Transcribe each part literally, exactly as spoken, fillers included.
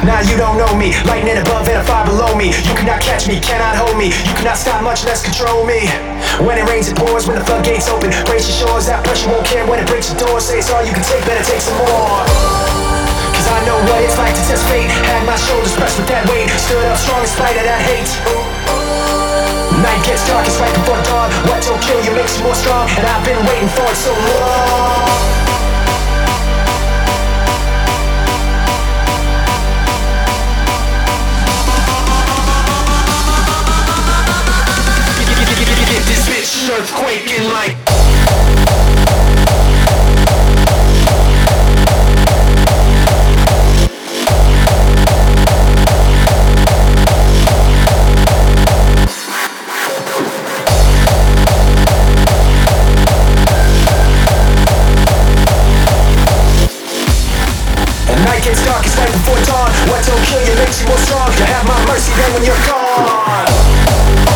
Now you don't know me. Lightning above and a fire below me. You cannot catch me, cannot hold me. You cannot stop, much less control me. When it rains it pours, when the floodgates open, brace your shores, that pressure won't care when it breaks your door. Say it's all you can take, better take some more. Cause I know what it's like to test fate. Had my shoulders pressed with that weight. Stood up strong in spite of that hate. Night gets dark, it's right before dawn. What don't kill you makes you more strong. And I've been waiting for it so long. This bitch earthquaking like gets dark, it's right before dawn. What don't kill you makes you more strong. To have my mercy then when you're gone.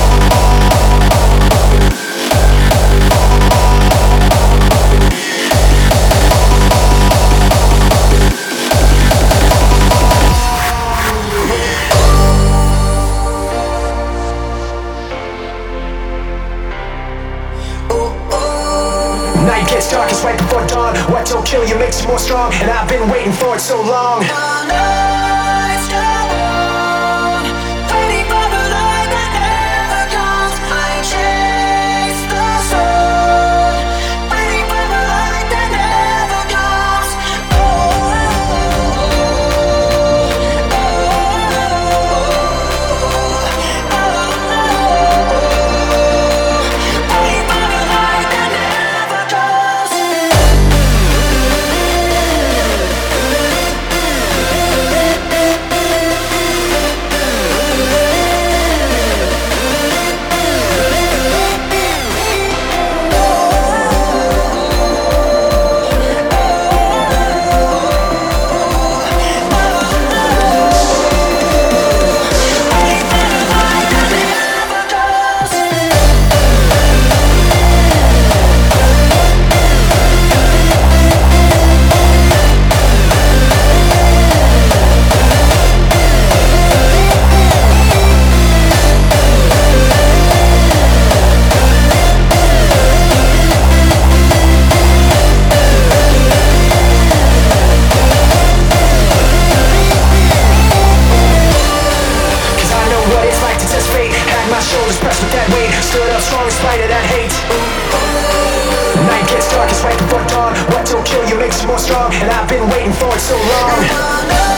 Night gets dark, it's right before dawn. What don't kill you makes you more strong. And I've been waiting for it so long. My shoulders pressed with that weight. Stood up strong in spite of that hate. Night gets dark, it's right before dawn. What don't kill you makes you more strong. And I've been waiting for it so long.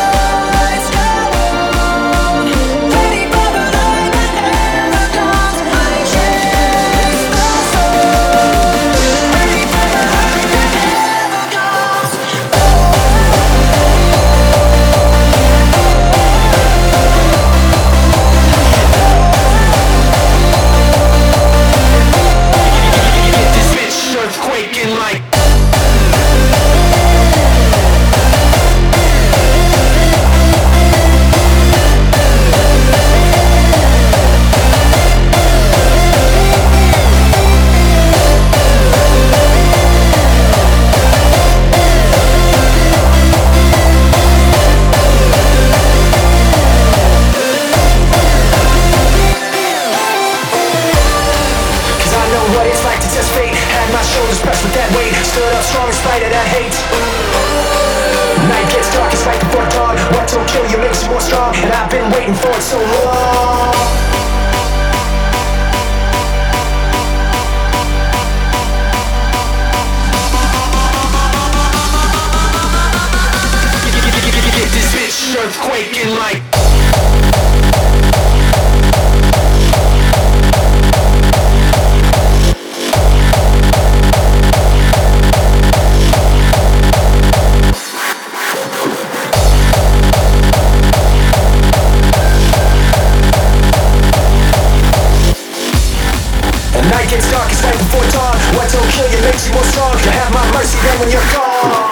Quaking like what it's like to test fate. Had my shoulders pressed with that weight. Stood up strong in spite of that hate. Night gets dark, it's right before dawn. What don't kill you makes you more strong. And I've been waiting for it so long. This bitch earthquaking like Night gets dark, it's right before dawn. What don't kill you makes you more strong. To have my mercy then when you're gone.